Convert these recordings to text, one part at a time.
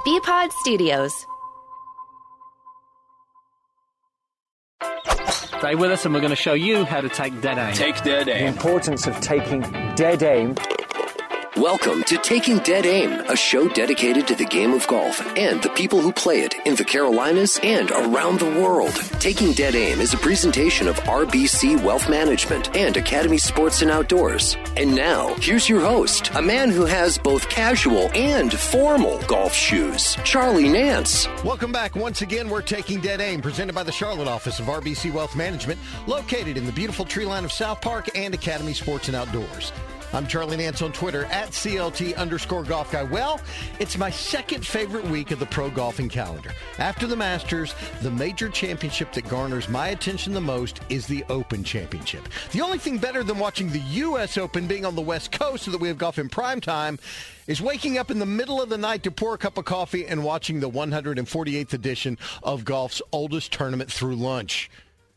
BPod Studios. Stay with us and we're going to show you how to take dead aim. Take dead aim. The importance of taking dead aim. Welcome to Taking Dead Aim, a show dedicated to the game of golf and the people who play it in the Carolinas and around the world. Taking Dead Aim is a presentation of RBC Wealth Management and Academy Sports and Outdoors. And now, here's your host, a man who has both casual and formal golf shoes, Charlie Nance. Welcome back. Once again, we're Taking Dead Aim, presented by the Charlotte office of RBC Wealth Management, located in the beautiful tree line of South Park and Academy Sports and Outdoors. I'm Charlie Nance on Twitter, at CLT_golf guy. Well, it's my second favorite week of the pro golfing calendar. After the Masters, the major championship that garners my attention the most is the Open Championship. The only thing better than watching the U.S. Open being on the West Coast so that we have golf in prime time is waking up in the middle of the night to pour a cup of coffee and watching the 148th edition of golf's oldest tournament through lunch.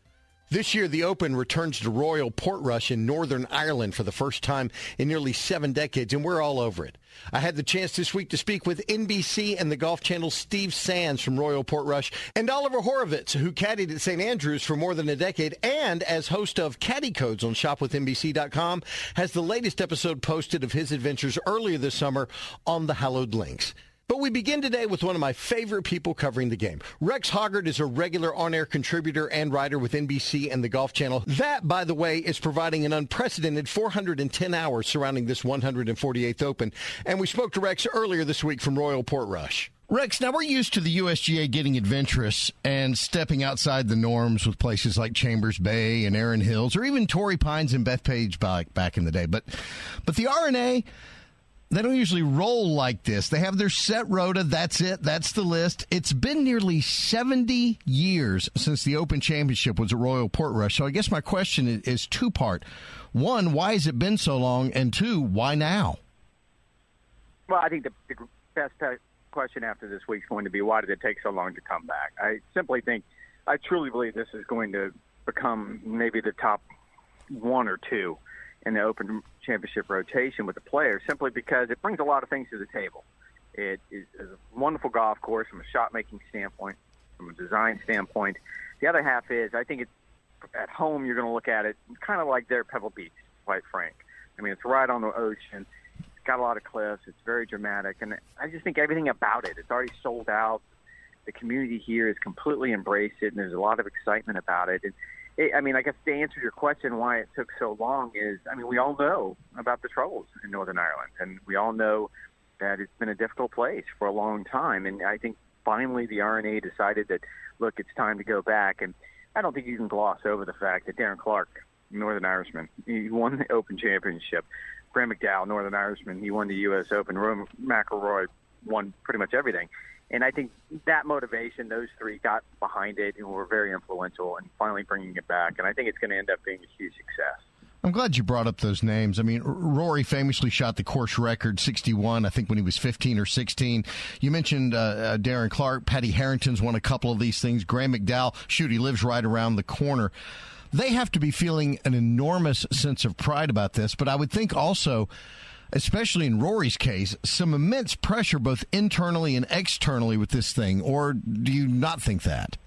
This year, the Open returns to Royal Portrush in Northern Ireland for the first time in nearly 7 decades, and we're all over it. I had the chance this week to speak with NBC and the Golf Channel's Steve Sands from Royal Portrush and Oliver Horovitz, who caddied at St. Andrews for more than a decade and, as host of Caddy Codes on shopwithnbc.com, has the latest episode posted of his adventures earlier this summer on the hallowed links. But we begin today with one of my favorite people covering the game. Rex Hoggard is a regular on-air contributor and writer with NBC and the Golf Channel. That, by the way, is providing an unprecedented 410 hours surrounding this 148th Open. And we spoke to Rex earlier this week from Royal Portrush. Rex, now we're used to the USGA getting adventurous and stepping outside the norms with places like Chambers Bay and Erin Hills, or even Torrey Pines and Bethpage back in the day. But the R&A, they don't usually roll like this. They have their set rota. That's it. That's the list. It's been nearly 70 years since the Open Championship was at Royal Portrush. So I guess my question is two-part. One, why has it been so long? And two, why now? Well, I think the best question after this week is going to be, why did it take so long to come back? I truly believe this is going to become maybe the top one or two in the Open Championship rotation with the players, simply because it brings a lot of things to the table. It is a wonderful golf course from a shot-making standpoint, from a design standpoint. The other half is, I think it's at home you're going to look at it kind of like their Pebble Beach, quite frank. I mean, it's right on the ocean. It's got a lot of cliffs. It's very dramatic. And I just think everything about it, it's already sold out. The community here has completely embraced it, and there's a lot of excitement about it. And I guess to answer your question why it took so long is, we all know about the troubles in Northern Ireland, and we all know that it's been a difficult place for a long time. And I think finally the R&A decided that, look, it's time to go back. And I don't think you can gloss over the fact that Darren Clarke, Northern Irishman, he won the Open Championship. Graham McDowell, Northern Irishman, he won the U.S. Open. Rory McIlroy won pretty much everything. And I think that motivation, those three got behind it and were very influential in finally bringing it back. And I think it's going to end up being a huge success. I'm glad you brought up those names. Rory famously shot the course record 61, I think, when he was 15 or 16. You mentioned Darren Clarke. Patty Harrington's won a couple of these things. Graham McDowell, he lives right around the corner. They have to be feeling an enormous sense of pride about this. But I would think also, especially in Rory's case, some immense pressure both internally and externally with this thing. Or do you not think that?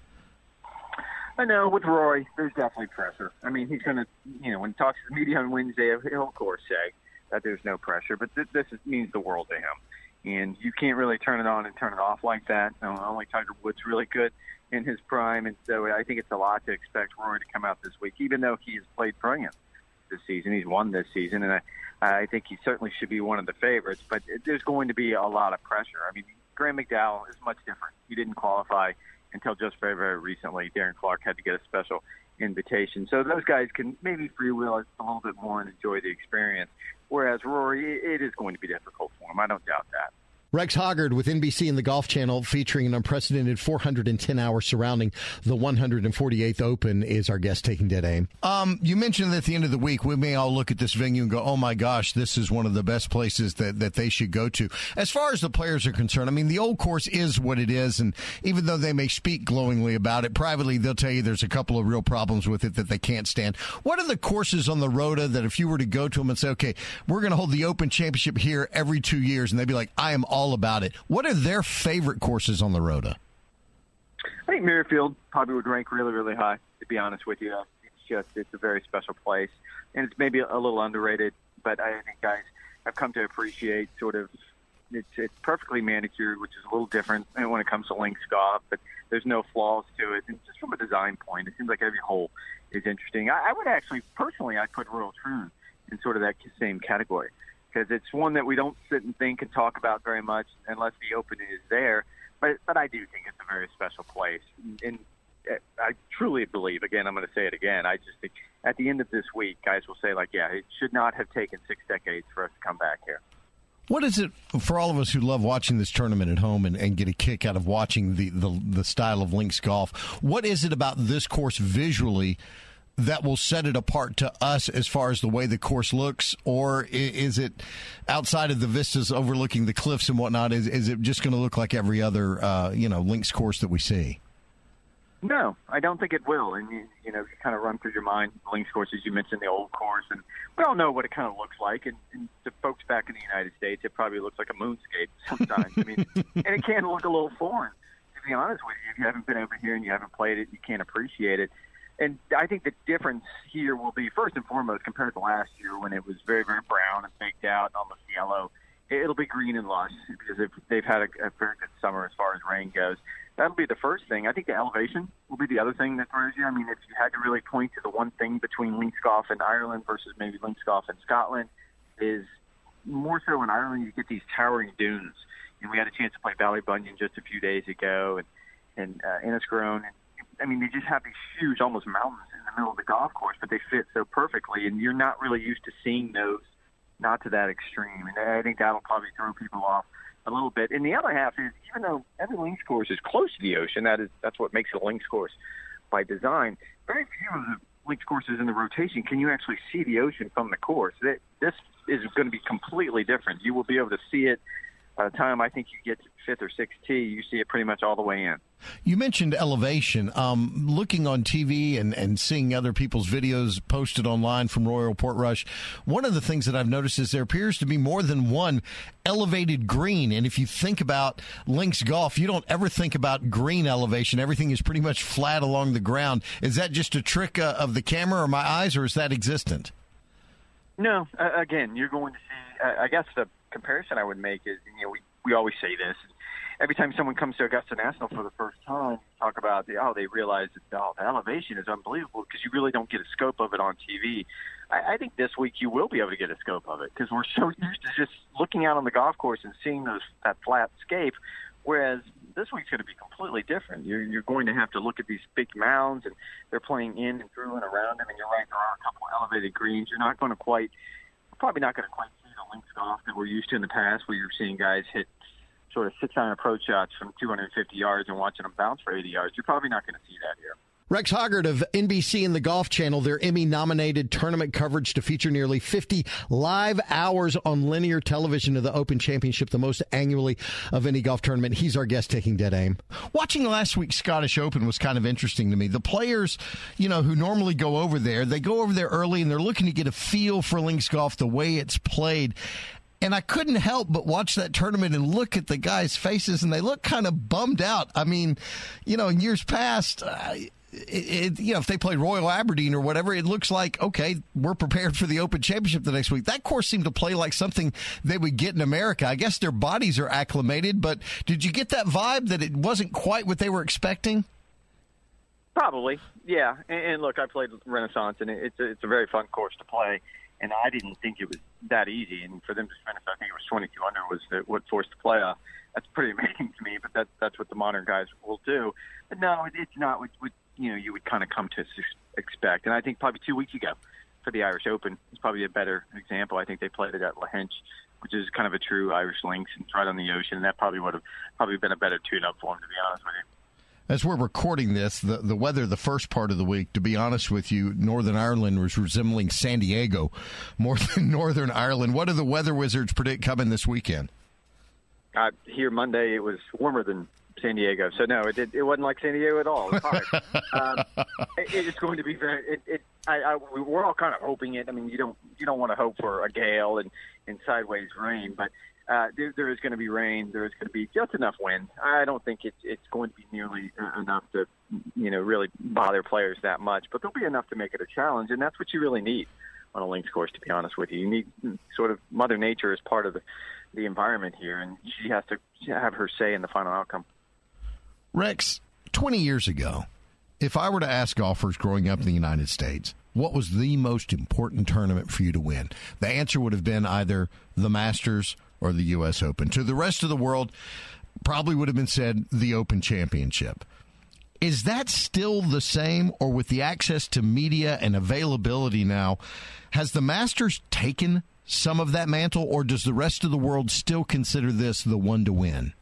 I know with Rory, there's definitely pressure. He's going to, when he talks to the media on Wednesday, he'll of course say that there's no pressure, but this means the world to him. And you can't really turn it on and turn it off like that. Only Tiger Woods really good in his prime. And so I think it's a lot to expect Rory to come out this week, even though he has played brilliant this season. He's won this season, and I think he certainly should be one of the favorites. But there's going to be a lot of pressure. Graham McDowell is much different. He didn't qualify until just very, very recently. Darren Clarke had to get a special invitation. So those guys can maybe freewheel a little bit more and enjoy the experience, whereas Rory, it is going to be difficult for him. I don't doubt that. Rex Hoggard with NBC and the Golf Channel, featuring an unprecedented 410 hours surrounding the 148th Open, is our guest taking dead aim. You mentioned that at the end of the week, we may all look at this venue and go, oh my gosh, this is one of the best places that they should go to. As far as the players are concerned, the old course is what it is, and even though they may speak glowingly about it, privately they'll tell you there's a couple of real problems with it that they can't stand. What are the courses on the Rota that if you were to go to them and say, okay, we're going to hold the Open Championship here every 2 years, and they'd be like, I am all all about it. What are their favorite courses on the Rota? I think Muirfield probably would rank really, really high, to be honest with you. It's a very special place, and it's maybe a little underrated, but I think guys have come to appreciate sort of it's perfectly manicured, which is a little different when it comes to links golf, but there's no flaws to it. And just from a design point, it seems like every hole is interesting. I would actually, personally, I'd put Royal Troon in sort of that same category because it's one that we don't sit and think and talk about very much unless the Open is there. But I do think it's a very special place. And I truly believe, again, I'm going to say it again, I just think at the end of this week, guys will say, like, yeah, it should not have taken 6 decades for us to come back here. What is it for all of us who love watching this tournament at home and get a kick out of watching the style of links golf? What is it about this course visually that will set it apart to us as far as the way the course looks? Or is it outside of the vistas overlooking the cliffs and whatnot? Is it just going to look like every other links course that we see? No, I don't think it will. And, you kind of run through your mind the links courses. You mentioned the old course, and we all know what it kind of looks like. And to folks back in the United States, it probably looks like a moonscape sometimes. I mean, and it can look a little foreign, to be honest with you. If you haven't been over here and you haven't played it, you can't appreciate it. And I think the difference here will be, first and foremost, compared to last year when it was very, very brown and baked out, almost yellow, it'll be green and lush because they've had a very good summer as far as rain goes. That'll be the first thing. I think the elevation will be the other thing that throws you. I mean, if you had to really point to the one thing between links golf in Ireland versus maybe links golf in Scotland, is more so in Ireland you get these towering dunes. And we had a chance to play Ballybunion just a few days ago and Enniscrone. I mean, they just have these huge, almost mountains in the middle of the golf course, but they fit so perfectly, and you're not really used to seeing those, not to that extreme. And I think that'll probably throw people off a little bit. And the other half is, even though every links course is close to the ocean, that's what makes it a links course by design, very few of the links courses in the rotation can you actually see the ocean from the course. This is going to be completely different. You will be able to see it by the time I think you get to 5th or 6th tee, you see it pretty much all the way in. You mentioned elevation. Looking on TV and seeing other people's videos posted online from Royal Portrush, one of the things that I've noticed is there appears to be more than one elevated green. And if you think about links golf, you don't ever think about green elevation. Everything is pretty much flat along the ground. Is that just a trick of the camera or my eyes, or is that existent? No. Again, you're going to see, I guess the comparison I would make is, we always say this. Every time someone comes to Augusta National for the first time, talk about they realize that the elevation is unbelievable because you really don't get a scope of it on TV. I think this week you will be able to get a scope of it because we're so used to just looking out on the golf course and seeing that flat scape, whereas this week's going to be completely different. You're going to have to look at these big mounds, and they're playing in and through and around them, and you're right, there are a couple of elevated greens. You're not going to probably not going to quite see the links golf that we're used to in the past where you're seeing guys hit sort of 6-iron approach shots from 250 yards and watching them bounce for 80 yards. You're probably not going to see that here. Rex Hoggard of NBC and the Golf Channel, their Emmy-nominated tournament coverage to feature nearly 50 live hours on linear television of the Open Championship, the most annually of any golf tournament. He's our guest taking Dead Aim. Watching last week's Scottish Open was kind of interesting to me. The players, who normally go over there, they go over there early and they're looking to get a feel for links golf, the way it's played. And I couldn't help but watch that tournament and look at the guys' faces, and they look kind of bummed out. I mean, in years past, if they played Royal Aberdeen or whatever, it looks like, okay, we're prepared for the Open Championship the next week. That course seemed to play like something they would get in America. I guess their bodies are acclimated, but did you get that vibe that it wasn't quite what they were expecting? Probably, yeah. And look, I played Renaissance, and it's a very fun course to play. And I didn't think it was that easy. And for them to finish, I think it was 22 under was what forced the playoff. That's pretty amazing to me, but that's what the modern guys will do. But no, it's not what you would kind of come to expect. And I think probably 2 weeks ago for the Irish Open is probably a better example. I think they played it at Lahinch, which is kind of a true Irish links, and it's right on the ocean. And that probably would have been a better tune-up for them, to be honest with you. As we're recording this, the weather the first part of the week, to be honest with you, Northern Ireland was resembling San Diego more than Northern Ireland. What do the weather wizards predict coming this weekend? Here Monday, it was warmer than San Diego. So, no, it wasn't like San Diego at all. It was hot. It's going to be very we're all kind of hoping it. I mean, you don't want to hope for a gale and sideways rain, but there is going to be rain. There is going to be just enough wind. I don't think it's going to be nearly enough to, really bother players that much. But there'll be enough to make it a challenge, and that's what you really need on a links course, to be honest with you. You need sort of Mother Nature as part of the environment here, and she has to have her say in the final outcome. Rex, 20 years ago, if I were to ask golfers growing up in the United States, what was the most important tournament for you to win? The answer would have been either the Masters or the U.S. Open. To the rest of the world, probably would have been said the Open Championship. Is that still the same, or with the access to media and availability now, has the Masters taken some of that mantle, or does the rest of the world still consider this the one to win?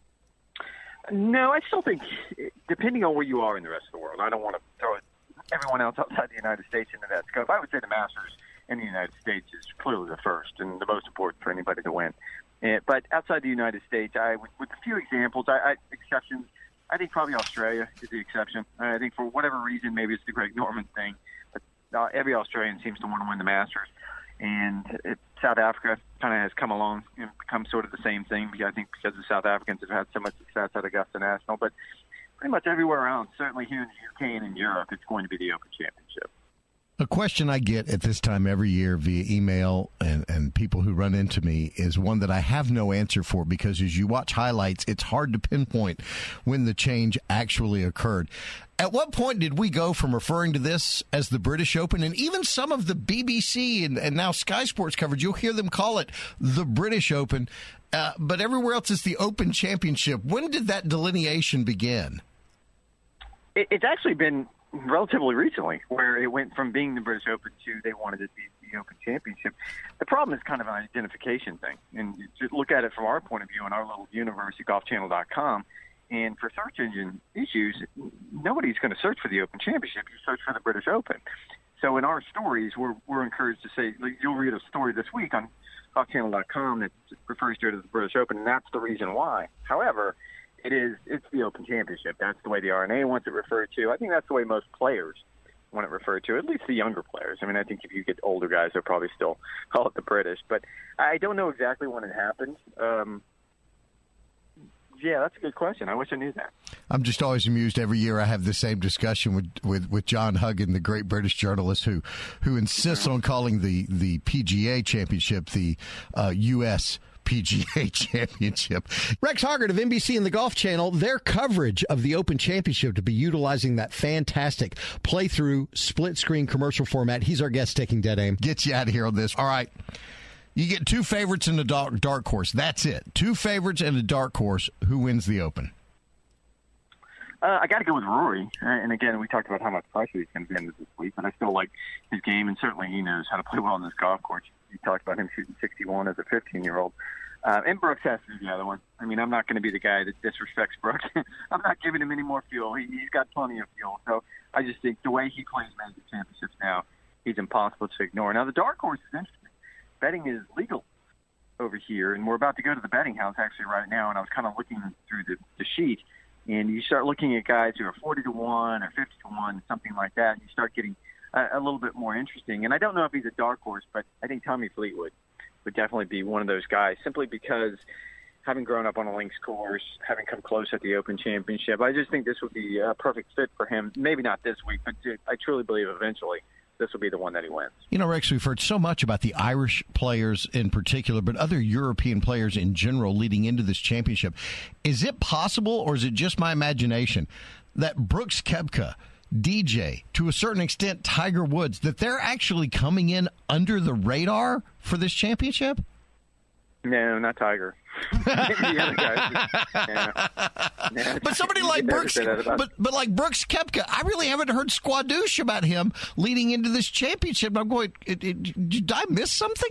No, I still think, depending on where you are in the rest of the world, I don't want to throw everyone else outside the United States into that scope. I would say the Masters in the United States is clearly the first and the most important for anybody to win. But outside the United States, with a few examples, exceptions, I think probably Australia is the exception. I think for whatever reason, maybe it's the Greg Norman thing, but every Australian seems to want to win the Masters. And South Africa kind of has come along and become sort of the same thing, because I think because the South Africans have had so much success at Augusta National. But pretty much everywhere else, certainly here in the UK and in Europe, it's going to be the Open Championship. A question I get at this time every year via email and people who run into me is one that I have no answer for, because as you watch highlights, it's hard to pinpoint when the change actually occurred. At what point did we go from referring to this as the British Open, and even some of the BBC and now Sky Sports coverage, you'll hear them call it the British Open, but everywhere else it's the Open Championship. When did that delineation begin? It's actually been relatively recently, where it went from being the British Open to they wanted it to be the Open Championship. The problem is kind of an identification thing, and just look at it from our point of view in our little universe at golfchannel.com. And for search engine issues, nobody's going to search for the Open Championship. You search for the British Open. So in our stories, we're encouraged to say, you'll read a story this week on golfchannel.com that refers to it as the British Open, and that's the reason why. However, it's the Open Championship. That's the way the RNA wants it referred to. I think that's the way most players want it referred to, at least the younger players. I mean, I think if you get older guys, they'll probably still call it the British. But I don't know exactly when it happened. Yeah, that's a good question. I wish I knew that. I'm just always amused. Every year I have the same discussion with John Huggin, the great British journalist who insists on calling the PGA Championship the U.S. PGA Championship. Rex Hoggard of NBC and the Golf Channel, their coverage of the Open Championship to be utilizing that fantastic play-through split-screen commercial format. He's our guest taking Dead Aim. Get you out of here on this. All right. You get two favorites in the dark horse. That's it. Two favorites and a dark horse. Who wins the Open? I got to go with Rory. And again, we talked about how much pressure he's going to be under this week, but I still like his game, and certainly he knows how to play well on this golf course. You talked about him shooting 61 as a 15-year-old. And Brooks has to be the other one. I mean, I'm not going to be the guy that disrespects Brooks. I'm not giving him any more fuel. He's got plenty of fuel. So I just think the way he plays major championships now, he's impossible to ignore. Now, the dark horse is interesting. Betting is legal over here, and we're about to go to the betting house actually right now, and I was kind of looking through the sheet, and you start looking at guys who are 40-1 or 50-1, something like that, and you start getting a little bit more interesting. And I don't know if he's a dark horse, but I think Tommy Fleetwood would definitely be one of those guys, simply because having grown up on a links course, having come close at the Open Championship, I just think this would be a perfect fit for him. Maybe not this week, but I truly believe eventually this will be the one that he wins. You know, Rex, we've heard so much about the Irish players in particular, but other European players in general leading into this championship. Is it possible, or is it just my imagination, that Brooks Koepka, DJ, to a certain extent Tiger Woods, that they're actually coming in under the radar for this championship? No, not Tiger. Maybe the other guys. No. But somebody like Brooks, but like Brooks Koepka, I really haven't heard squadouche about him leading into this championship. I'm going, did I miss something?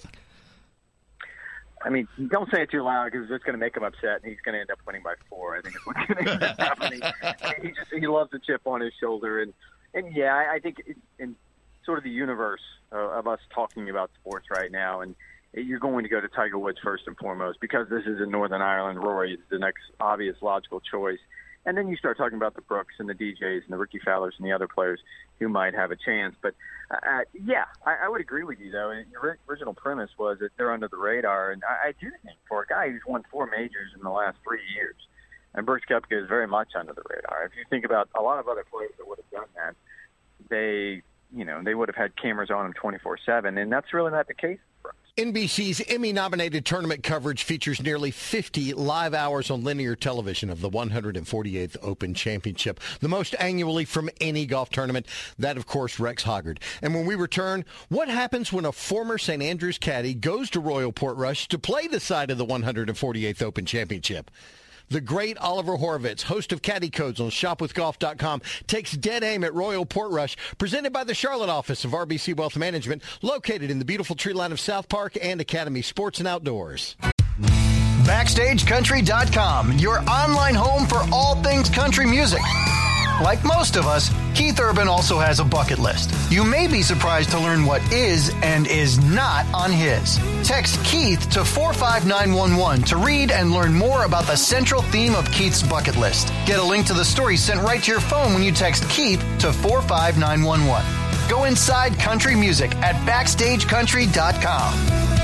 I mean, don't say it too loud, because it's going to make him upset, and he's going to end up winning by 4. I think is what's going to end up happening. He loves the chip on his shoulder, and yeah, I think in sort of the universe of us talking about sports right now, and you're going to go to Tiger Woods first and foremost, because this is in Northern Ireland. Rory is the next obvious logical choice. And then you start talking about the Brooks and the DJs and the Ricky Fowlers and the other players who might have a chance. But, I would agree with you, though. Your original premise was that they're under the radar. And I do think for a guy who's won 4 majors in the last 3 years, and Brooks Koepka is very much under the radar. If you think about a lot of other players that would have done that, they would have had cameras on them 24/7, and that's really not the case for us. NBC's Emmy-nominated tournament coverage features nearly 50 live hours on linear television of the 148th Open Championship, the most annually from any golf tournament. That, of course, Rex Hoggard. And when we return, what happens when a former St. Andrews caddy goes to Royal Portrush to play the side of the 148th Open Championship? The great Oliver Horowitz, host of Caddy Codes on ShopWithGolf.com, takes dead aim at Royal Portrush, presented by the Charlotte office of RBC Wealth Management, located in the beautiful tree line of South Park and Academy Sports and Outdoors. BackstageCountry.com, your online home for all things country music. Like most of us, Keith Urban also has a bucket list. You may be surprised to learn what is and is not on his. Text Keith to 45911 to read and learn more about the central theme of Keith's bucket list. Get a link to the story sent right to your phone when you text Keith to 45911. Go inside country music at BackstageCountry.com.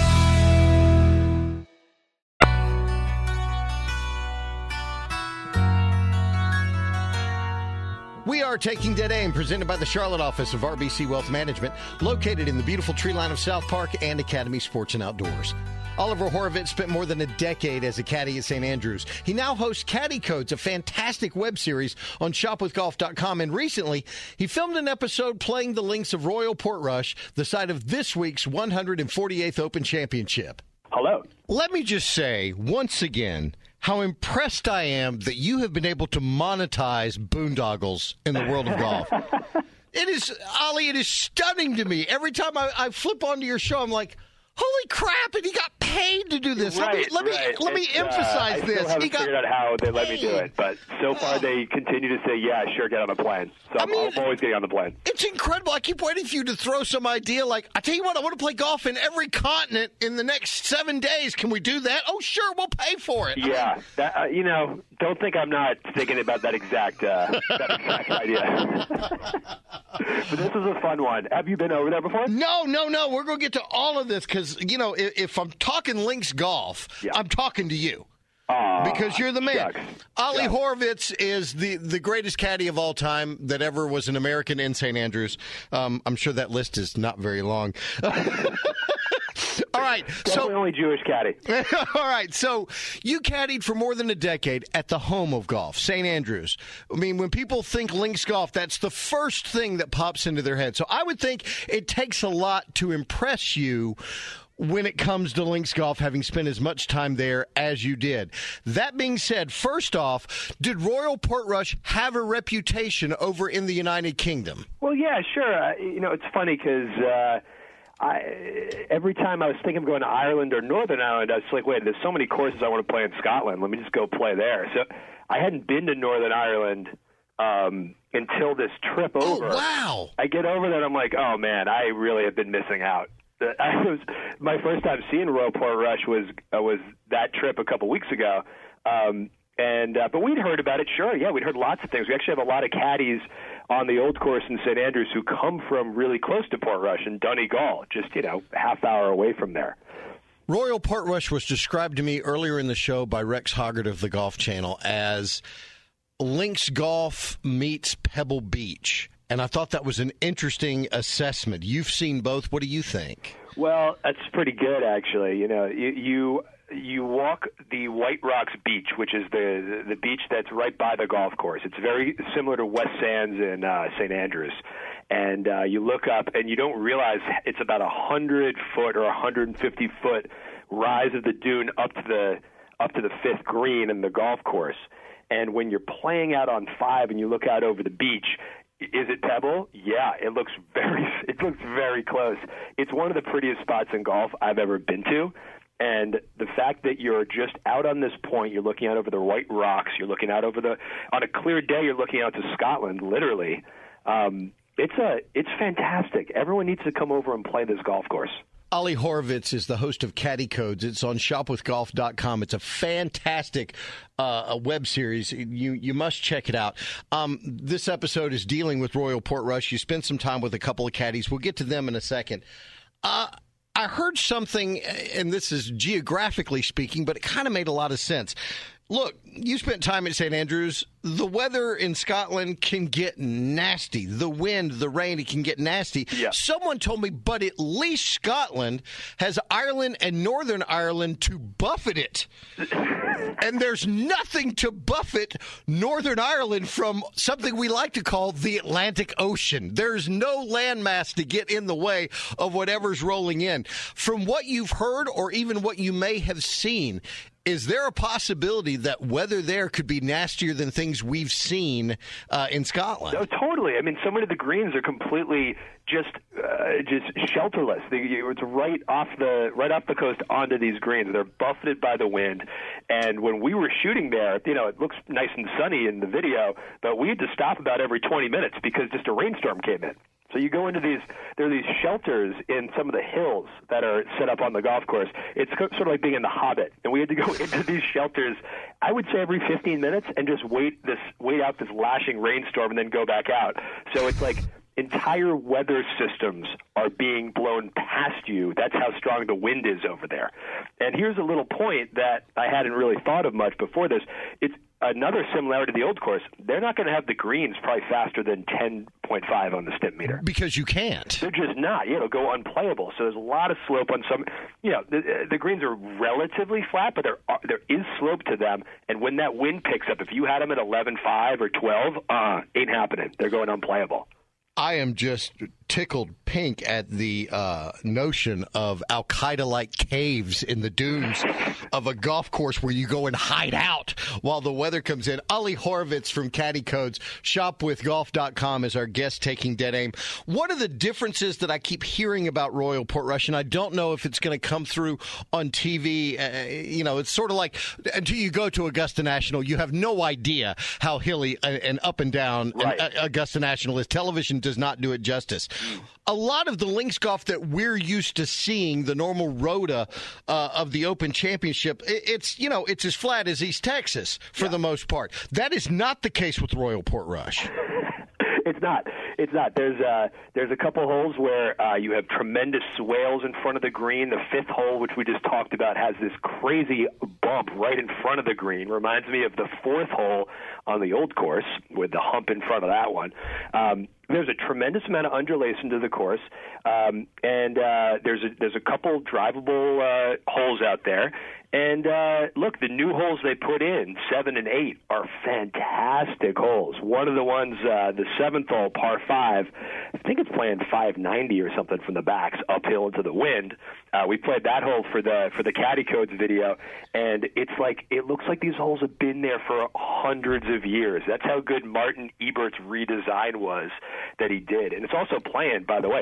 We are Taking Dead Aim, presented by the Charlotte office of RBC Wealth Management, located in the beautiful tree line of South Park and Academy Sports and Outdoors. Oliver Horowitz spent more than a decade as a caddy at St. Andrews. He now hosts Caddy Codes, a fantastic web series on ShopWithGolf.com. And recently, he filmed an episode playing the links of Royal Portrush, the site of this week's 148th Open Championship. Hello. Let me just say, once again, how impressed I am that you have been able to monetize boondoggles in the world of golf. It is, Ollie, it is stunning to me. Every time I flip onto your show, I'm like, holy crap, and he got paid to do this. Right, let me emphasize this. I still haven't figured out how they let me do it, but so far they continue to say, yeah, sure, get on the plane. So I'm always getting on the plane. It's incredible. I keep waiting for you to throw some idea like, I tell you what, I want to play golf in every continent in the next 7 days. Can we do that? Oh, sure, we'll pay for it. Yeah, don't think I'm not thinking about that exact idea. But this is a fun one. Have you been over there before? No. We're going to get to all of this because, if I'm talking links golf, yeah, I'm talking to you. Because you're the man. Shucks. Ollie Horowitz is the greatest caddy of all time that ever was an American in St. Andrews. I'm sure that list is not very long. All right. Definitely only Jewish caddy. All right. So you caddied for more than a decade at the home of golf, St. Andrews. I mean, when people think links golf, that's the first thing that pops into their head. So I would think it takes a lot to impress you when it comes to links golf, having spent as much time there as you did. That being said, first off, did Royal Portrush have a reputation over in the United Kingdom? Well, yeah, sure. It's funny because every time I was thinking of going to Ireland or Northern Ireland, I was like, wait, there's so many courses I want to play in Scotland. Let me just go play there. So I hadn't been to Northern Ireland until this trip over. Oh, wow. I get over there and I'm like, oh, man, I really have been missing out. My first time seeing Royal Portrush was that trip a couple weeks ago. But we'd heard about it, sure. Yeah, we'd heard lots of things. We actually have a lot of caddies on the old course in St. Andrews who come from really close to Portrush in Donegal, just, half hour away from there. Royal Portrush was described to me earlier in the show by Rex Hoggard of the Golf Channel as links golf meets Pebble Beach. And I thought that was an interesting assessment. You've seen both. What do you think? Well, that's pretty good, actually. You walk the White Rocks Beach, which is the beach that's right by the golf course. It's very similar to West Sands in St. Andrews. And you look up, and you don't realize it's about 100-foot or 150-foot rise of the dune up to the fifth green in the golf course. And when you're playing out on 5 and you look out over the beach, is it Pebble? Yeah, it looks very close. It's one of the prettiest spots in golf I've ever been to. And the fact that you're just out on this point, you're looking out over the White Rocks, you're looking out over on a clear day, you're looking out to Scotland, literally. It's fantastic. Everyone needs to come over and play this golf course. Ollie Horowitz is the host of Caddy Codes. It's on shopwithgolf.com. It's a fantastic a web series. You must check it out. This episode is dealing with Royal Portrush. You spend some time with a couple of caddies. We'll get to them in a second. I heard something, and this is geographically speaking, but it kind of made a lot of sense. Look, you spent time at St. Andrews. The weather in Scotland can get nasty. The wind, the rain, it can get nasty. Yeah. Someone told me, but at least Scotland has Ireland and Northern Ireland to buffet it. And there's nothing to buffet Northern Ireland from something we like to call the Atlantic Ocean. There's no landmass to get in the way of whatever's rolling in. From what you've heard or even what you may have seen, is there a possibility that weather there could be nastier than things we've seen in Scotland? Oh, totally. I mean, so many of the greens are completely just shelterless. It's right off the coast onto these greens. They're buffeted by the wind. And when we were shooting there, it looks nice and sunny in the video, but we had to stop about every 20 minutes because just a rainstorm came in. So you go into there are these shelters in some of the hills that are set up on the golf course. It's sort of like being in The Hobbit. And we had to go into these shelters, I would say every 15 minutes, and just wait out this lashing rainstorm and then go back out. So it's like entire weather systems are being blown past you. That's how strong the wind is over there. And here's a little point that I hadn't really thought of much before this. It's another similarity to the old course. They're not going to have the greens probably faster than 10.5 on the Stimpmeter. Because you can't. They're just not. It'll go unplayable. So there's a lot of slope on some. The greens are relatively flat, but there is slope to them. And when that wind picks up, if you had them at 11.5 or 12, ain't happening. They're going unplayable. I am just tickled pink at the notion of Al-Qaeda-like caves in the dunes of a golf course where you go and hide out while the weather comes in. Ollie Horowitz from Caddy Codes, shopwithgolf.com is our guest taking dead aim. One of the differences that I keep hearing about Royal Portrush, and I don't know if it's going to come through on TV, it's sort of like until you go to Augusta National, you have no idea how hilly and up and down Augusta National is. Television does not do it justice. A lot of the links golf that we're used to seeing, the normal rota of the Open Championship, it's as flat as East Texas for the most part. That is not the case with Royal Portrush. It's not. There's a couple holes where you have tremendous swales in front of the green. The fifth hole, which we just talked about, has this crazy bump right in front of the green. Reminds me of the fourth hole on the old course with the hump in front of that one. There's a tremendous amount of underlace into the course, and there's a couple drivable holes out there. And look, the new holes they put in, 7 and 8, are fantastic holes. One of the ones, the seventh hole, par 5, I think it's playing 590 or something from the backs uphill into the wind. We played that hole for the Caddy Codes video, and it looks like these holes have been there for hundreds of years. That's how good Martin Ebert's redesign was that he did. And it's also playing, by the way,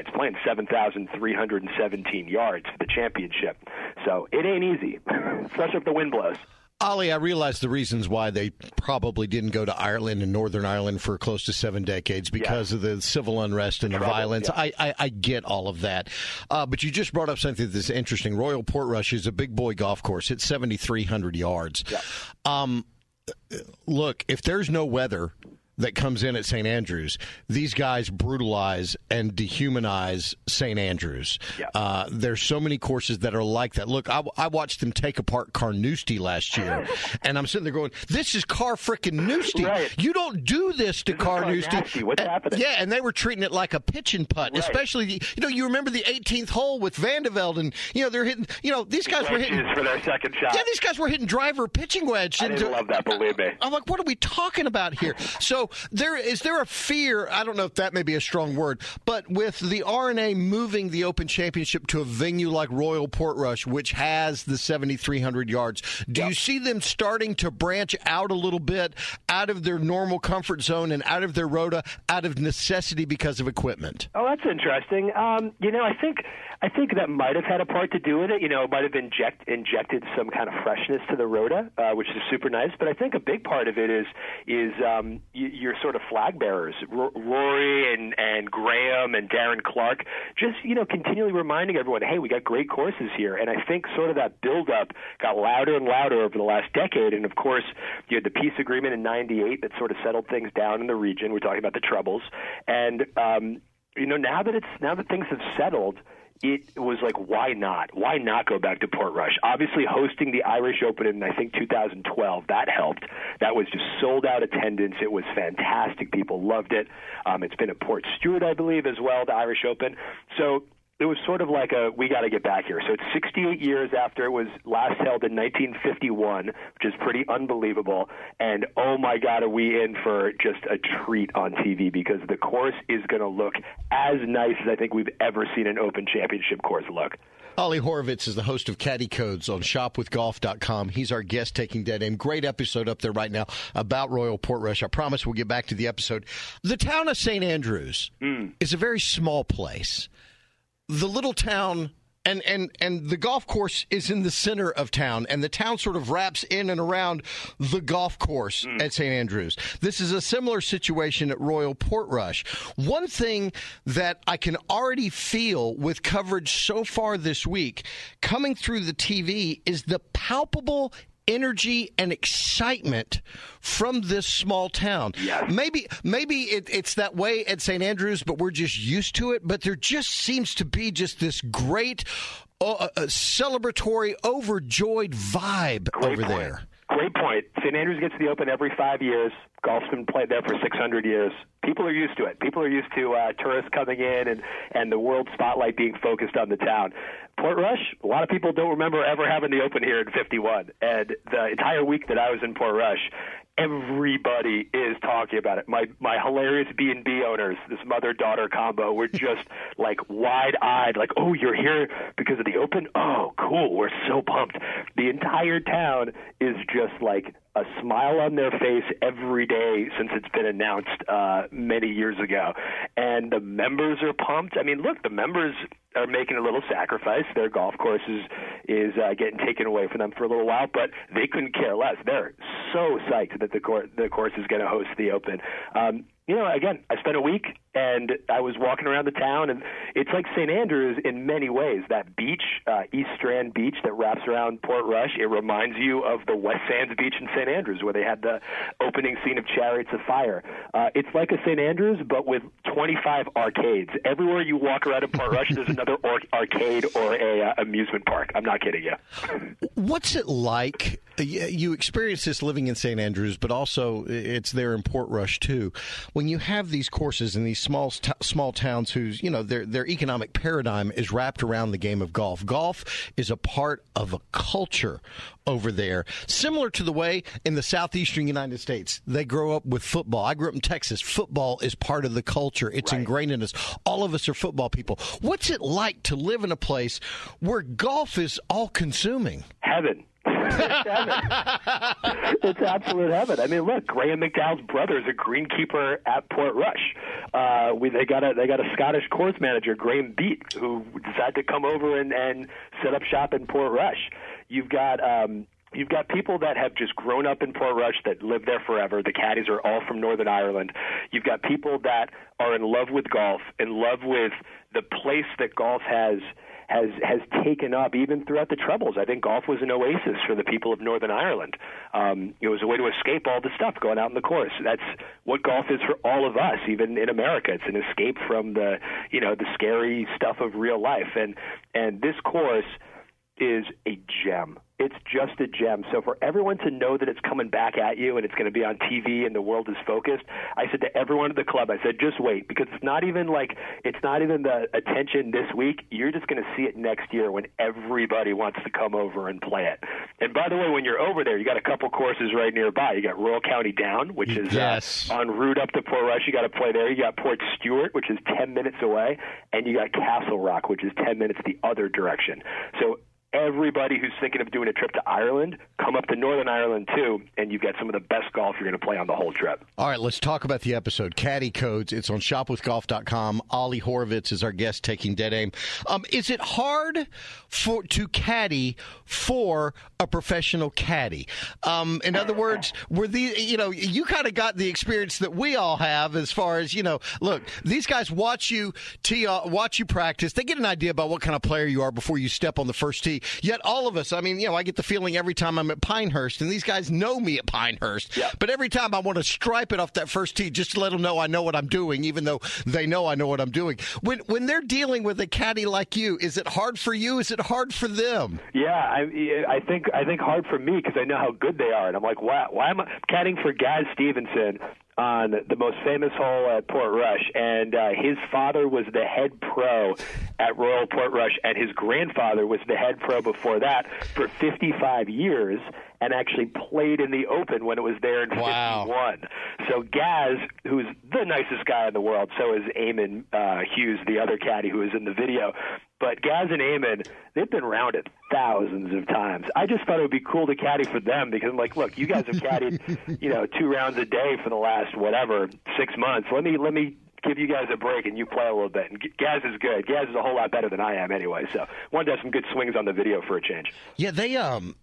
7,317 yards for the championship. So it ain't easy, especially if the wind blows. Ollie, I realize the reasons why they probably didn't go to Ireland and Northern Ireland for close to 7 decades because of the civil unrest and the violence. Yeah. I get all of that. But you just brought up something that's interesting. Royal Portrush is a big boy golf course. It's 7,300 yards. Yeah. Look, if there's no weather that comes in at St. Andrews, these guys brutalize and dehumanize St. Andrews. Yeah. There's so many courses that are like that. Look, I watched them take apart Carnoustie last year, and I'm sitting there going, this is Car-frickin-Noustie. Right. You don't do this to Carnoustie. What's happening? Yeah, and they were treating it like a pitch and putt, especially, you remember the 18th hole with Van de Velde, and, they're hitting, these guys were hitting. For their second shot. Yeah, these guys were hitting driver pitching wedge. I didn't love that, believe me. I'm like, what are we talking about here? So, is there a fear, I don't know if that may be a strong word, but with the R&A moving the Open Championship to a venue like Royal Portrush, which has the 7,300 yards, do you see them starting to branch out a little bit out of their normal comfort zone and out of their rota out of necessity because of equipment? Oh, that's interesting. I think I think that might have had a part to do with it. You know, it might have injected some kind of freshness to the Rota, which is super nice. But I think a big part of it is your sort of flag bearers, Rory and Graham and Darren Clark, just, you know, continually reminding everyone, hey, we got great courses here. And I think sort of that buildup got louder and louder over the last decade. And, of course, you had the peace agreement in 98 that sort of settled things down in the region. We're talking about the Troubles. And, you know, now that things have settled, it was like, why not? Why not go back to Portrush? Obviously, hosting the Irish Open in, I think, 2012, that helped. That was just sold-out attendance. It was fantastic. People loved it. It's been at Port Stewart, I believe, as well, the Irish Open. So it was sort of like we got to get back here. So it's 68 years after it was last held in 1951, which is pretty unbelievable. And, oh, my God, are we in for just a treat on TV, because the course is going to look as nice as I think we've ever seen an Open Championship course look. Ollie Horowitz is the host of Caddy Codes on shopwithgolf.com. He's our guest taking Dead Aim. Great episode up there right now about Royal Portrush. I promise we'll get back to the episode. The town of St. Andrews is a very small place. The little town and the golf course is in the center of town, and the town sort of wraps in and around the golf course at St. Andrews. This is a similar situation at Royal Portrush. One thing that I can already feel with coverage so far this week coming through the TV is the palpable energy and excitement from this small town. Yes. Maybe it's that way at St. Andrews, but we're just used to it. But there just seems to be just this great celebratory, overjoyed vibe over there. Great point. St. Andrews gets the Open every 5 years. Golf's been played there for 600 years. People are used to it. People are used to tourists coming in and the world spotlight being focused on the town. Portrush, a lot of people don't remember ever having the Open here in 51. And the entire week that I was in Portrush, everybody is talking about it. My hilarious B&B owners, this mother-daughter combo, were just like wide-eyed, like, oh, you're here because of the Open? Oh, cool. We're so pumped. The entire town is just like a smile on their face every day since it's been announced many years ago. And the members are pumped. I mean, look, the members are making a little sacrifice. Their golf course is getting taken away from them for a little while, but they couldn't care less. They're so psyched that the course is going to host the Open. You know, again, I spent a week and I was walking around the town, and it's like St. Andrews in many ways. That beach, East Strand Beach that wraps around Portrush, it reminds you of the West Sands Beach in St. Andrews where they had the opening scene of Chariots of Fire. It's like a St. Andrews, but with 25 arcades. Everywhere you walk around in Portrush, there's another arcade or a amusement park. I'm not kidding you. What's it like? You experience this living in St. Andrews, but also it's there in Portrush too. When you have these courses in these small towns whose, you know, their economic paradigm is wrapped around the game of golf. Golf is a part of a culture over there, similar to the way in the southeastern United States they grow up with football. I grew up in Texas. Football is part of the culture. It's ingrained in us. All of us are football people. What's it like to live in a place where golf is all-consuming? Heaven. It's heaven. It's absolute heaven. I mean, look, Graham McDowell's brother is a greenkeeper at Portrush. They got a Scottish course manager, Graham Beat, who decided to come over and set up shop in Portrush. You've got people that have just grown up in Portrush that live there forever. The caddies are all from Northern Ireland. You've got people that are in love with golf, in love with the place that golf has taken up even throughout the Troubles. I think golf was an oasis for the people of Northern Ireland. It was a way to escape all the stuff going out in the course. That's what golf is for all of us, even in America. It's an escape from the scary stuff of real life. And this course is a gem. It's just a gem. So for everyone to know that it's coming back at you and it's going to be on TV and the world is focused, I said to everyone at the club, I said, just wait, because it's not even the attention this week. You're just going to see it next year when everybody wants to come over and play it. And by the way, when you're over there, you got a couple courses right nearby. You got Royal County Down, which is en route up to Portrush. You got to play there. You got Port Stewart, which is 10 minutes away, and you got Castle Rock, which is 10 minutes the other direction. So everybody who's thinking of doing a trip to Ireland, come up to Northern Ireland too, and you get some of the best golf you're going to play on the whole trip. All right, let's talk about the episode. Caddy Codes. It's on shopwithgolf.com. Ollie Horowitz is our guest taking Dead Aim. Is it hard to caddy for a professional caddy? In other words, were you kind of got the experience that we all have as far as, look, these guys watch you practice. They get an idea about what kind of player you are before you step on the first tee. Yet all of us, I get the feeling every time I'm at Pinehurst, and these guys know me at Pinehurst, but every time I want to stripe it off that first tee just to let them know I know what I'm doing, even though they know I know what I'm doing. When they're dealing with a caddy like you, is it hard for you? Is it hard for them? Yeah, I think hard for me because I know how good they are, and I'm like, wow, why am I caddying for Gaz Stevenson on the most famous hole at Portrush, and his father was the head pro at Royal Portrush, and his grandfather was the head pro before that for 55 years, and actually played in the Open when it was there in 51. So Gaz, who's the nicest guy in the world, so is Eamon Hughes, the other caddy who is in the video. But Gaz and Eamon, they've been rounded thousands of times. I just thought it would be cool to caddy for them because I'm like, look, you guys have caddied, 2 rounds a day for the last, 6 months. Let me give you guys a break and you play a little bit. And Gaz is good. Gaz is a whole lot better than I am anyway. So wanted to have some good swings on the video for a change. Yeah, they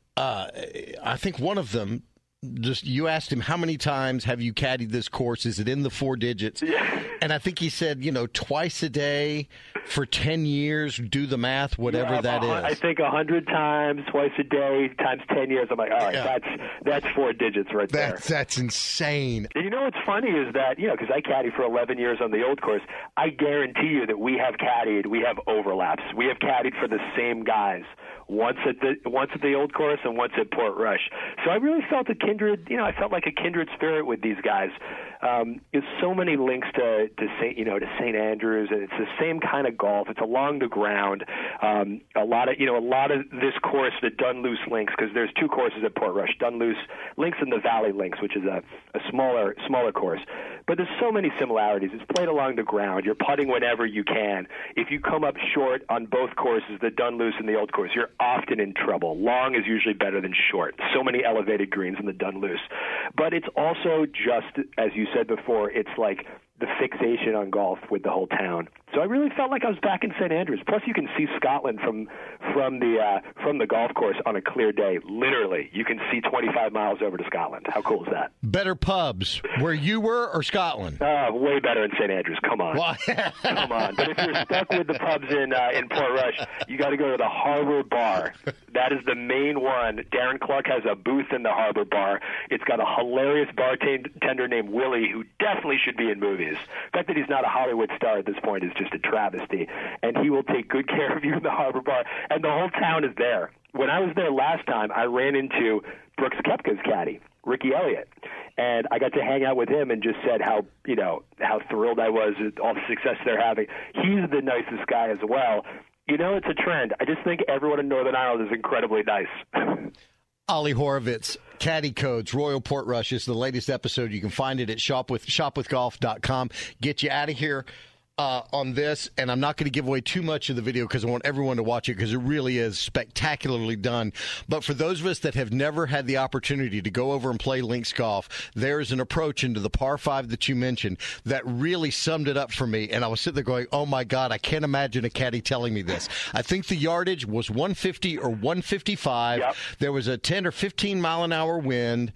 I think one of them, you asked him, how many times have you caddied this course? Is it in the 4 digits? Yeah. And I think he said, twice a day for 10 years, do the math, whatever that is. I think 100 times, twice a day, times 10 years. I'm like, all right, that's 4 digits right there. That's insane. And what's funny is that, because I caddied for 11 years on the old course, I guarantee you that we have overlaps. We have caddied for the same guys. Once at the old course and once at Portrush. So I really felt I felt like a kindred spirit with these guys. There's so many links to St. Andrews, and it's the same kind of golf. It's along the ground. A lot of this course, the Dunluce links, because there's 2 courses at Portrush. Dunluce links and the Valley links, which is a smaller course. But there's so many similarities. It's played along the ground. You're putting whenever you can. If you come up short on both courses, the Dunluce and the old course, you're often in trouble. Long is usually better than short. So many elevated greens in the Dunluce. But it's also just, as you said before, it's like the fixation on golf with the whole town. So I really felt like I was back in St. Andrews. Plus, you can see Scotland from the golf course on a clear day. Literally, you can see 25 miles over to Scotland. How cool is that? Better pubs where you were or Scotland? Way better in St. Andrews. Come on. Come on. But if you're stuck with the pubs in Portrush, you got to go to the Harbor Bar. That is the main one. Darren Clark has a booth in the Harbor Bar. It's got a hilarious bartender named Willie who definitely should be in movies. The fact that he's not a Hollywood star at this point is just a travesty. And he will take good care of you in the Harbor Bar. And the whole town is there. When I was there last time, I ran into Brooks Koepka's caddy, Ricky Elliott. And I got to hang out with him and just said how thrilled I was at all the success they're having. He's the nicest guy as well. It's a trend. I just think everyone in Northern Ireland is incredibly nice. Ollie Horowitz, Caddy Codes, Royal Portrush is the latest episode. You can find it at shopwithgolf.com. Get you out of here on this, and I'm not going to give away too much of the video because I want everyone to watch it because it really is spectacularly done. But for those of us that have never had the opportunity to go over and play links golf, there's an approach into the par 5 that you mentioned that really summed it up for me. And I was sitting there going, oh, my God, I can't imagine a caddy telling me this. I think the yardage was 150 or 155. Yep. There was a 10 or 15 mile an hour wind.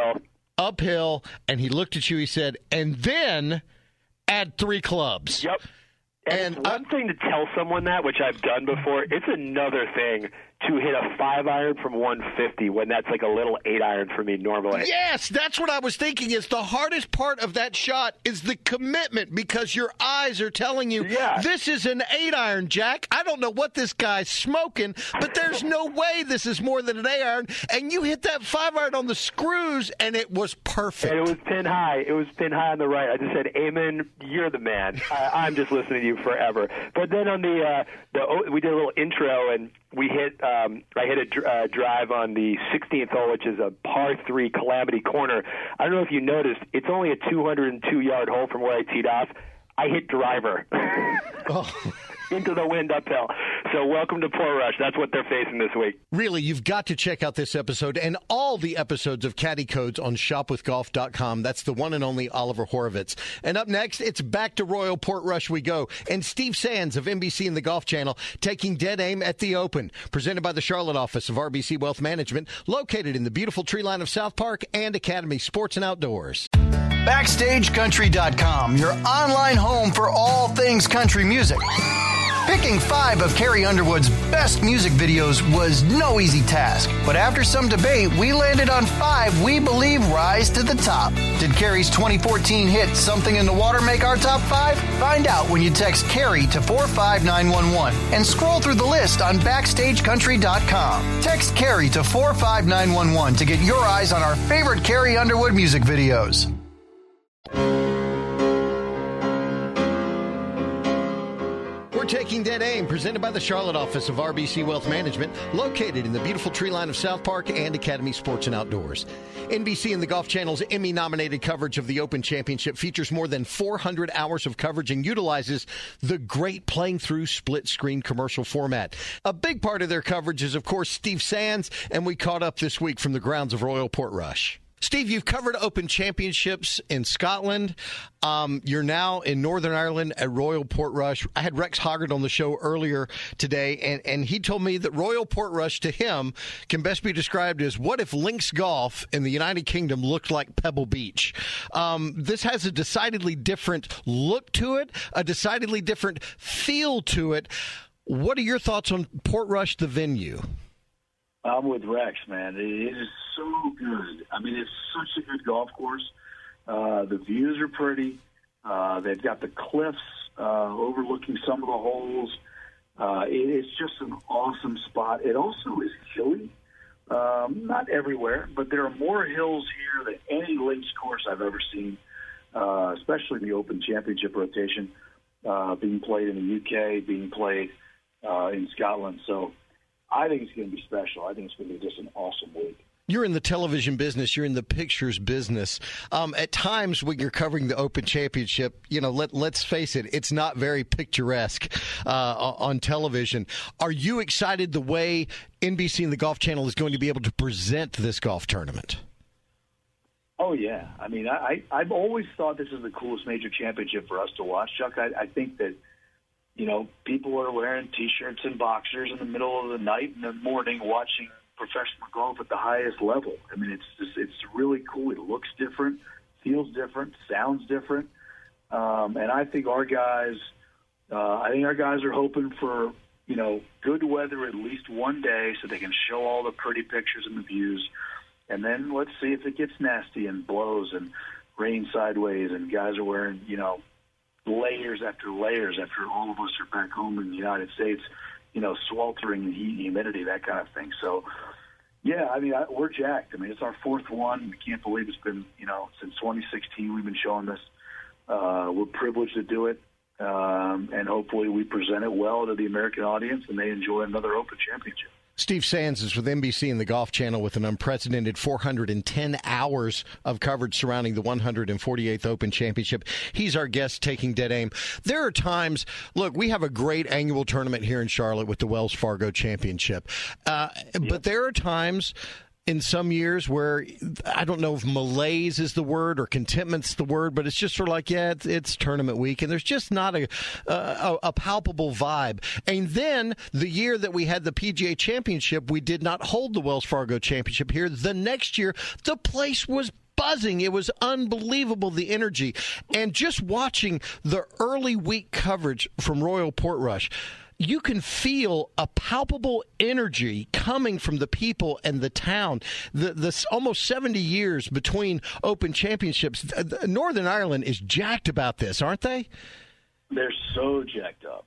Uphill. And he looked at you, he said, and then add 3 clubs. Yep. And it's one thing to tell someone that, which I've done before. It's another thing to hit a 5-iron from 150 when that's like a little 8-iron for me normally. Yes, that's what I was thinking is the hardest part of that shot is the commitment because your eyes are telling you, this is an 8-iron, Jack. I don't know what this guy's smoking, but there's no way this is more than an 8-iron. And you hit that 5-iron on the screws, and it was perfect. And it was pin high. It was pin high on the right. I just said, Eamon, you're the man. I'm just listening to you forever. But then on we did a little intro, and we hit. I hit a drive on the 16th hole, which is a par 3 Calamity Corner. I don't know if you noticed, it's only a 202-yard hole from where I teed off. I hit driver. into the wind uphill. So welcome to Portrush. That's what they're facing this week. Really, you've got to check out this episode and all the episodes of Caddy Codes on shopwithgolf.com. That's the one and only Oliver Horovitz. And up next, it's back to Royal Portrush we go. And Steve Sands of NBC and the Golf Channel taking dead aim at the Open. Presented by the Charlotte office of RBC Wealth Management, located in the beautiful tree line of South Park and Academy Sports and Outdoors. BackstageCountry.com, your online home for all things country music. Picking 5 of Carrie Underwood's best music videos was no easy task. But after some debate, we landed on 5 we believe rise to the top. Did Carrie's 2014 hit Something in the Water make our top 5? Find out when you text Carrie to 45911 and scroll through the list on BackstageCountry.com. Text Carrie to 45911 to get your eyes on our favorite Carrie Underwood music videos. We're taking dead aim, presented by the Charlotte office of RBC Wealth Management, located in the beautiful tree line of South Park and Academy Sports and Outdoors. NBC and the Golf Channel's Emmy-nominated coverage of the Open Championship features more than 400 hours of coverage and utilizes the great playing-through split-screen commercial format. A big part of their coverage is, of course, Steve Sands, and we caught up this week from the grounds of Royal Portrush. Steve, you've covered Open Championships in Scotland. You're now in Northern Ireland at Royal Portrush. I had Rex Hoggard on the show earlier today, and he told me that Royal Portrush to him can best be described as what if links golf in the United Kingdom looked like Pebble Beach. This has a decidedly different look to it, a decidedly different feel to it. What are your thoughts on Portrush, the venue? I'm with Rex, man. It is so good. I mean, it's such a good golf course. The views are pretty. They've got the cliffs overlooking some of the holes. It is just an awesome spot. It also is hilly. Not everywhere, but there are more hills here than any links course I've ever seen, especially the Open Championship rotation being played in the UK, being played in Scotland. So I think it's going to be special. I think it's going to be just an awesome week. You're in the television business. You're in the pictures business. At times when you're covering the Open Championship, you know, let's face it, it's not very picturesque on television. Are you excited the way NBC and the Golf Channel is going to be able to present this golf tournament? Oh, yeah. I mean, I've always thought this is the coolest major championship for us to watch, Chuck. I think that, you know, people are wearing T-shirts and boxers in the middle of the night and the morning watching professional golf at the highest level. I mean, it's really cool. It looks different, feels different, sounds different. And I think our guys are hoping for, you know, good weather at least one day so they can show all the pretty pictures and the views. And then let's see if it gets nasty and blows and rain sideways and guys are wearing, you know, layers after all of us are back home in the United States, you know, sweltering in heat and humidity, that kind of thing. So, yeah, I mean, we're jacked. I mean, it's our fourth one. We can't believe it's been, you know, since 2016 we've been showing this. We're privileged to do it, and hopefully we present it well to the American audience and they enjoy another Open Championship. Steve Sands is with NBC and the Golf Channel with an unprecedented 410 hours of coverage surrounding the 148th Open Championship. He's our guest taking dead aim. There are times, look, we have a great annual tournament here in Charlotte with the Wells Fargo Championship. But there are times in some years where I don't know if malaise is the word or contentment's the word, but it's just sort of like, yeah, it's tournament week, and there's just not a palpable vibe. And then the year that we had the PGA Championship, we did not hold the Wells Fargo Championship here. The next year, the place was buzzing. It was unbelievable, the energy. And just watching the early week coverage from Royal Portrush, you can feel a palpable energy coming from the people and the town. The almost 70 years between Open Championships, Northern Ireland is jacked about this, aren't they? They're so jacked up.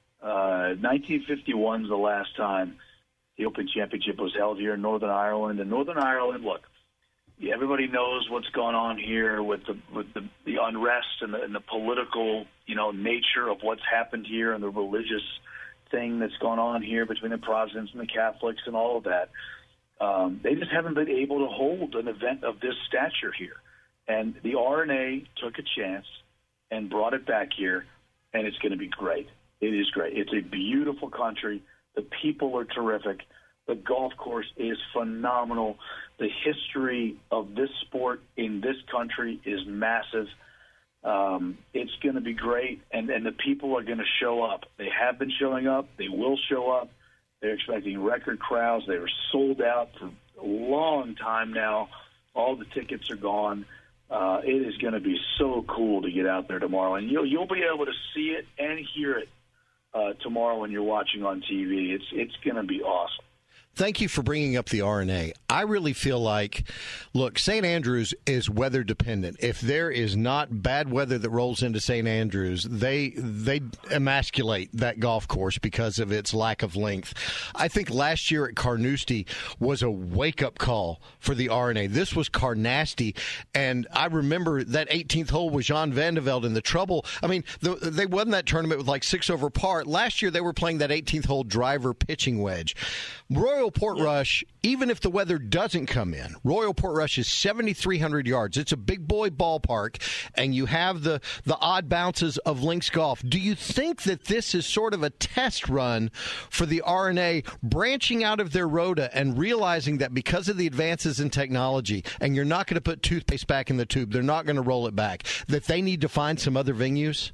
1951 is the last time the Open Championship was held here in Northern Ireland. And Northern Ireland, look, everybody knows what's going on here with the unrest and the political, you know, nature of what's happened here and the religious thing that's gone on here between the Protestants and the Catholics and all of that. They just haven't been able to hold an event of this stature here. And the R&A took a chance and brought it back here, and it's going to be great. It is great. It's a beautiful country. The people are terrific. The golf course is phenomenal. The history of this sport in this country is massive. It's going to be great, and the people are going to show up. They have been showing up. They will show up. They're expecting record crowds. They were sold out for a long time now. All the tickets are gone. It is going to be so cool to get out there tomorrow, and you'll be able to see it and hear it tomorrow when you're watching on TV. It's going to be awesome. Thank you for bringing up the R&A. I really feel like, look, St. Andrews is weather dependent. If there is not bad weather that rolls into St. Andrews, they emasculate that golf course because of its lack of length. I think last year at Carnoustie was a wake-up call for the R&A. This was Carnasty, and I remember that 18th hole with Jean Van de Velde in the trouble. I mean, they won that tournament with like 6 over par. Last year they were playing that 18th hole driver pitching wedge. Royal Portrush, even if the weather doesn't come in, Royal Portrush is 7,300 yards. It's a big boy ballpark, and you have the odd bounces of links golf. Do you think that this is sort of a test run for the R&A branching out of their rota and realizing that because of the advances in technology, and you're not going to put toothpaste back in the tube, they're not going to roll it back, that they need to find some other venues?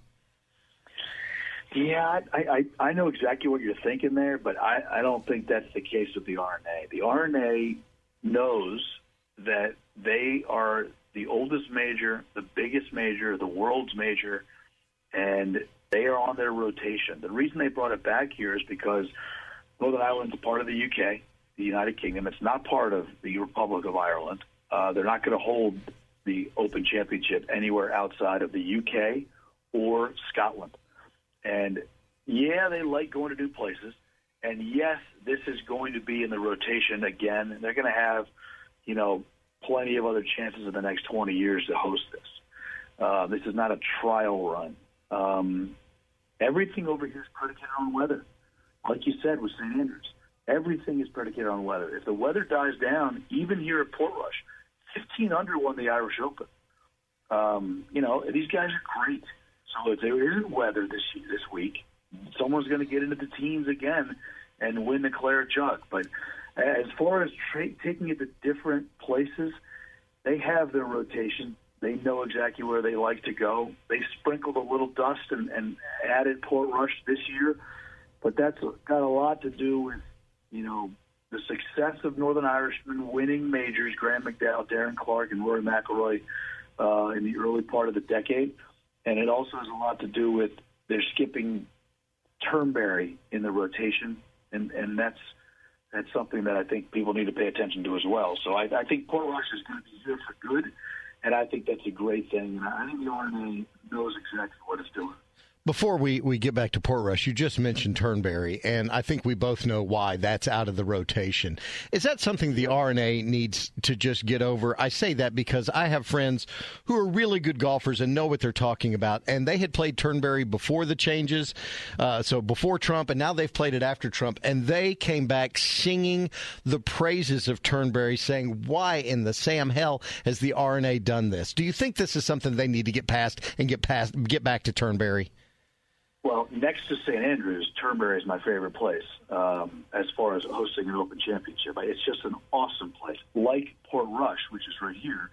Yeah, I know exactly what you're thinking there, but I don't think that's the case with the R&A. The R&A knows that they are the oldest major, the biggest major, the world's major, and they are on their rotation. The reason they brought it back here is because Northern Ireland's a part of the UK, the United Kingdom. It's not part of the Republic of Ireland. They're not going to hold the Open Championship anywhere outside of the UK or Scotland. And, yeah, they like going to new places. And, yes, this is going to be in the rotation again. They're going to have, plenty of other chances in the next 20 years to host this. This is not a trial run. Everything over here is predicated on weather. Like you said with St. Andrews, everything is predicated on weather. If the weather dies down, even here at Portrush, 15 under won the Irish Open. These guys are great. So if there isn't weather this week, someone's going to get into the teens again and win the Claret Jug. But as far as taking it to different places, they have their rotation. They know exactly where they like to go. They sprinkled a little dust and added Portrush this year, but that's got a lot to do with, the success of Northern Irishmen winning majors, Graham McDowell, Darren Clark, and Rory McIlroy in the early part of the decade. And it also has a lot to do with they're skipping Turnberry in the rotation, and that's something that I think people need to pay attention to as well. So I think Portrush is going to be here for good, and I think that's a great thing. And I think the R&A knows exactly what it's doing. Before we get back to Portrush, you just mentioned Turnberry, and I think we both know why that's out of the rotation. Is that something the R&A needs to just get over? I say that because I have friends who are really good golfers and know what they're talking about, and they had played Turnberry before the changes, so before Trump, and now they've played it after Trump, and they came back singing the praises of Turnberry, saying, why in the Sam hell has the R&A done this? Do you think this is something they need to get past and get back to Turnberry? Well, next to St. Andrews, Turnberry is my favorite place as far as hosting an Open Championship. It's just an awesome place. Like Portrush, which is right here,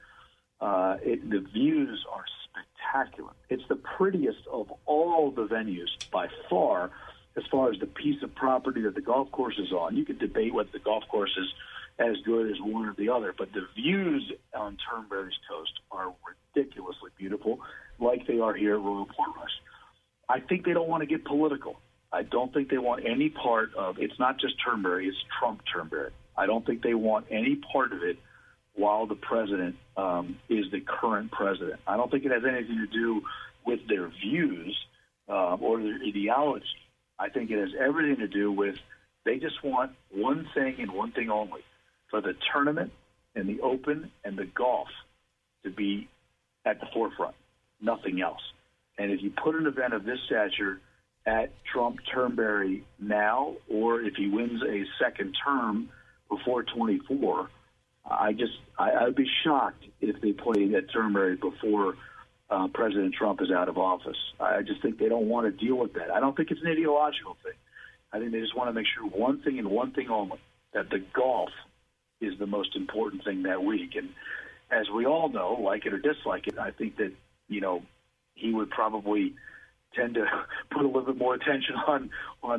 the views are spectacular. It's the prettiest of all the venues by far as the piece of property that the golf course is on. You could debate whether the golf course is as good as one or the other, but the views on Turnberry's coast are ridiculously beautiful, like they are here at Royal Portrush. I think they don't want to get political. I don't think they want any part of it's not just Turnberry, it's Trump Turnberry. I don't think they want any part of it while the president is the current president. I don't think it has anything to do with their views or their ideology. I think it has everything to do with they just want one thing and one thing only, for the tournament and the Open and the golf to be at the forefront, nothing else. And if you put an event of this stature at Trump Turnberry now, or if he wins a second term before 24, I would be shocked if they played at Turnberry before President Trump is out of office. I just think they don't want to deal with that. I don't think it's an ideological thing. I think they just want to make sure one thing and one thing only, that the golf is the most important thing that week. And as we all know, like it or dislike it, I think that, he would probably tend to put a little bit more attention on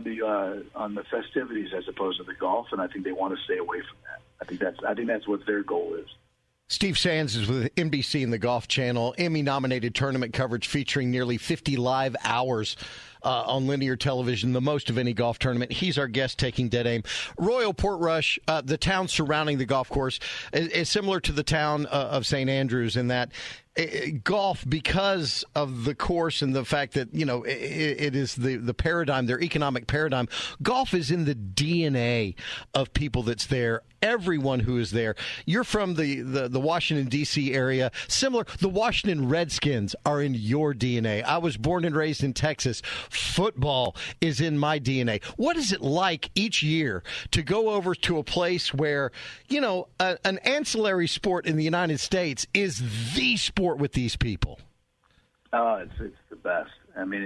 the festivities as opposed to the golf, and I think they want to stay away from that. I think that's what their goal is. Steve Sands is with NBC and the Golf Channel. Emmy-nominated tournament coverage featuring nearly 50 live hours on linear television, the most of any golf tournament. He's our guest taking Dead Aim. Royal Portrush, the town surrounding the golf course, is similar to the town of St. Andrews in that golf, because of the course and the fact that, it is the paradigm, their economic paradigm, golf is in the DNA of people that's there, everyone who is there. You're from the Washington, D.C. area. Similar, the Washington Redskins are in your DNA. I was born and raised in Texas. Football is in my DNA. What is it like each year to go over to a place where, an ancillary sport in the United States is the sport with these people? It's the best. I mean,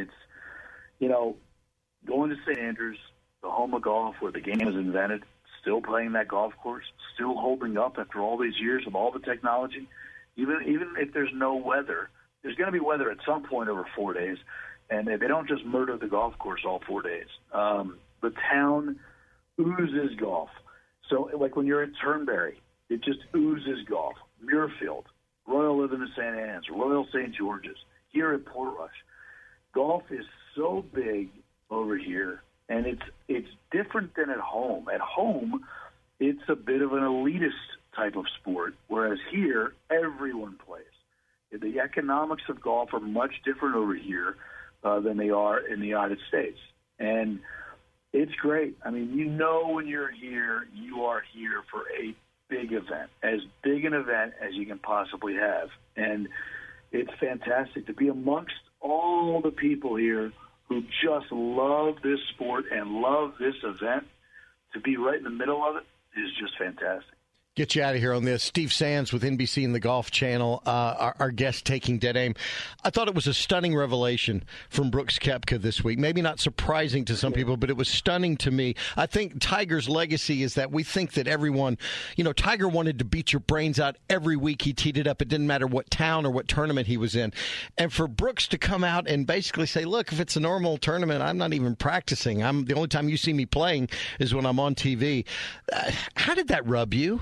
it's, going to St. Andrews, the home of golf where the game was invented, still playing that golf course, still holding up after all these years of all the technology. Even if there's no weather, there's going to be weather at some point over 4 days, and they don't just murder the golf course all 4 days. The town oozes golf. So, like when you're at Turnberry, it just oozes golf. Muirfield, Royal Living St. Anne's, Royal St. George's, here at Portrush. Golf is so big over here, and it's different than at home. At home, it's a bit of an elitist type of sport, whereas here, everyone plays. The economics of golf are much different over here than they are in the United States. And it's great. I mean, when you're here, you are here for a big event, as big an event as you can possibly have. And it's fantastic to be amongst all the people here who just love this sport and love this event. To be right in the middle of it is just fantastic. Get you out of here on this. Steve Sands with NBC and the Golf Channel, our guest taking Dead Aim. I thought it was a stunning revelation from Brooks Koepka this week. Maybe not surprising to some people, but it was stunning to me. I think Tiger's legacy is that we think that everyone, Tiger wanted to beat your brains out every week he teed it up. It didn't matter what town or what tournament he was in. And for Brooks to come out and basically say, look, if it's a normal tournament, I'm not even practicing. The only time you see me playing is when I'm on TV. How did that rub you?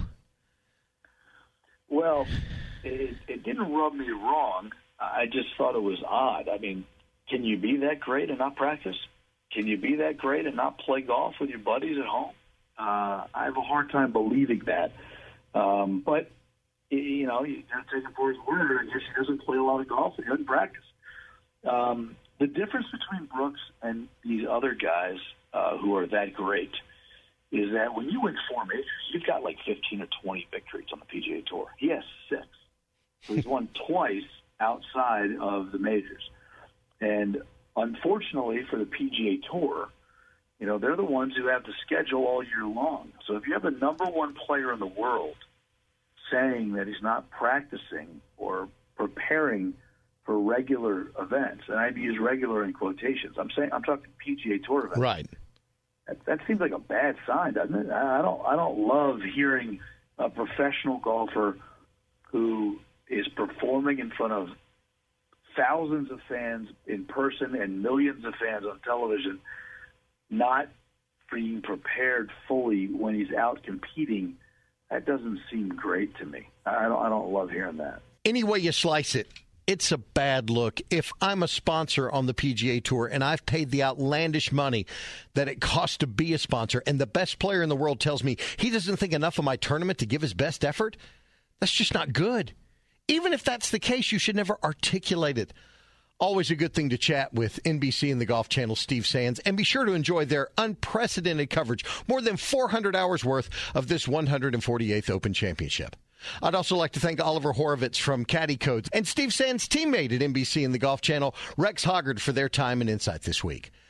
Well, it didn't rub me wrong. I just thought it was odd. I mean, can you be that great and not practice? Can you be that great and not play golf with your buddies at home? I have a hard time believing that. But, you got to take him for his word. I guess he doesn't play a lot of golf and he doesn't practice. The difference between Brooks and these other guys who are that great is that when you win 4 majors, you've got like 15 or 20 victories on the PGA Tour. He has 6. So he's won twice outside of the majors. And unfortunately for the PGA Tour, they're the ones who have the schedule all year long. So if you have the number one player in the world saying that he's not practicing or preparing for regular events, and I'd use regular in quotations, I'm talking PGA Tour events. Right. That seems like a bad sign, doesn't it? I don't love hearing a professional golfer who is performing in front of thousands of fans in person and millions of fans on television not being prepared fully when he's out competing. That doesn't seem great to me. I don't love hearing that. Any way you slice it, it's a bad look. If I'm a sponsor on the PGA Tour and I've paid the outlandish money that it costs to be a sponsor, and the best player in the world tells me he doesn't think enough of my tournament to give his best effort, that's just not good. Even if that's the case, you should never articulate it. Always a good thing to chat with NBC and the Golf Channel, Steve Sands, and be sure to enjoy their unprecedented coverage, more than 400 hours worth of this 148th Open Championship. I'd also like to thank Oliver Horovitz from Caddy Codes and Steve Sands' teammate at NBC and the Golf Channel, Rex Hoggard, for their time and insight this week.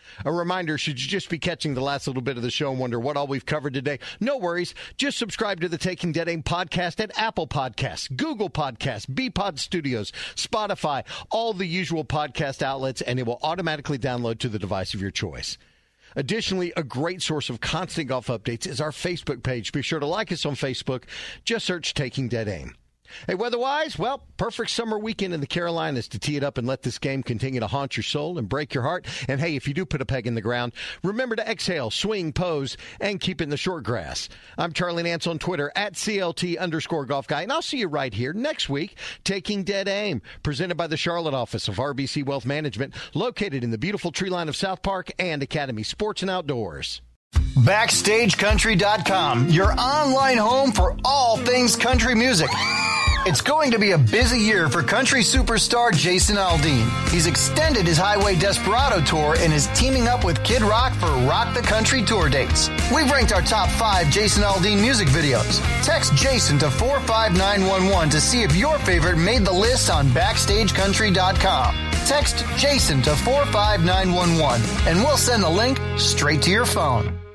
A reminder, should you just be catching the last little bit of the show and wonder what all we've covered today, no worries. Just subscribe to the Taking Dead Aim podcast at Apple Podcasts, Google Podcasts, BPod Studios, Spotify, all the usual podcast outlets, and it will automatically download to the device of your choice. Additionally, a great source of constant golf updates is our Facebook page. Be sure to like us on Facebook. Just search Taking Dead Aim. Hey, weather-wise, well, perfect summer weekend in the Carolinas to tee it up and let this game continue to haunt your soul and break your heart. And, hey, if you do put a peg in the ground, remember to exhale, swing, pose, and keep it in the short grass. I'm Charlie Nance on Twitter, at CLT_golf guy, and I'll see you right here next week, Taking Dead Aim, presented by the Charlotte office of RBC Wealth Management, located in the beautiful tree line of South Park and Academy Sports and Outdoors. BackstageCountry.com, your online home for all things country music. It's going to be a busy year for country superstar Jason Aldean. He's extended his Highway Desperado tour and is teaming up with Kid Rock for Rock the Country tour dates. We've ranked our top 5 Jason Aldean music videos. Text Jason to 45911 to see if your favorite made the list on BackstageCountry.com. Text Jason to 45911 and we'll send the link straight to your phone.